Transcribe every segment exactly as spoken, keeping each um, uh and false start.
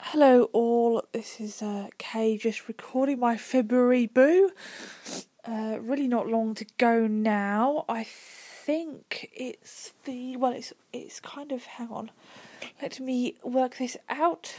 Hello all, this is uh, Kay just recording my February boo. Uh, really not long to go now. I think it's the, well it's it's kind of, hang on, let me work this out.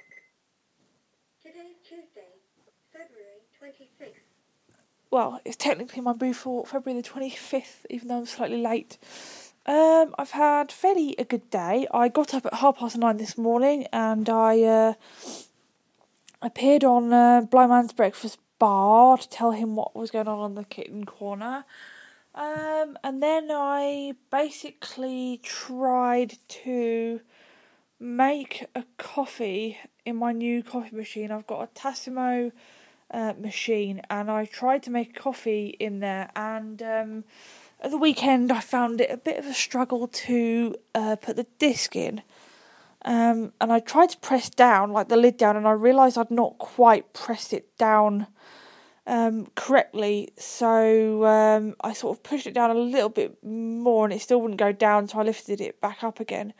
Today, Tuesday, February twenty-sixth. Well, it's technically my boo for February the twenty-fifth, even though I'm slightly late. Um, I've had fairly a good day. I got up at half past nine this morning and I uh, appeared on uh, Blind Man's Breakfast Bar to tell him what was going on on the kitten corner. Um, and then I basically tried to make a coffee in my new coffee machine. I've got a Tassimo uh, machine and I tried to make a coffee in there, and um, at the weekend I found it a bit of a struggle to uh, put the disc in. Um, and I tried to press down, like the lid down, and I realised I'd not quite pressed it down um, correctly. So um, I sort of pushed it down a little bit more and it still wouldn't go down, so I lifted it back up again.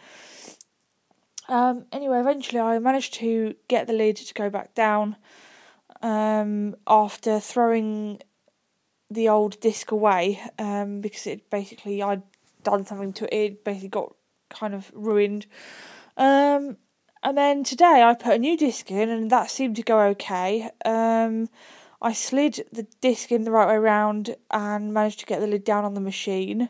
Um, anyway, eventually I managed to get the lid to go back down um, after throwing the old disc away um, because it basically, I'd done something to it, it basically got kind of ruined. Um, and then today I put a new disc in and that seemed to go okay. Um, I slid the disc in the right way round and managed to get the lid down on the machine.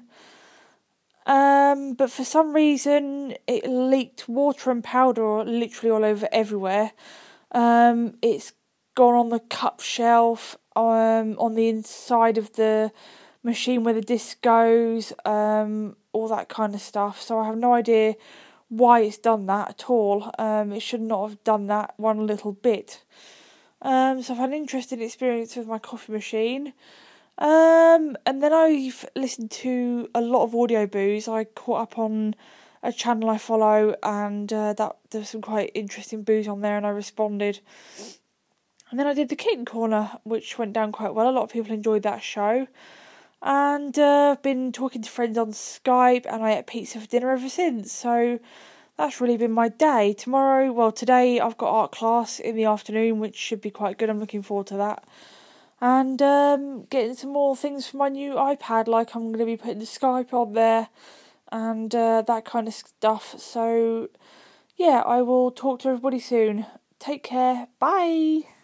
Um, but for some reason it leaked water and powder literally all over everywhere. Um, it's gone on the cup shelf, um, on the inside of the machine where the disc goes, um, all that kind of stuff. So I have no idea why it's done that at all. Um, it should not have done that one little bit. Um, so I've had an interesting experience with my coffee machine. Um, and then I've listened to a lot of audio boos. I caught up on a channel I follow, and uh, that there was some quite interesting boos on there, and I responded. And then I did the Kitten Corner, which went down quite well. A lot of people enjoyed that show. And uh, I've been talking to friends on Skype, and I ate pizza for dinner ever since. So that's really been my day. Tomorrow, well, today I've got art class in the afternoon, which should be quite good. I'm looking forward to that. And um, getting some more things for my new iPad, like I'm going to be putting the Skype on there and uh, that kind of stuff. So, yeah, I will talk to everybody soon. Take care. Bye.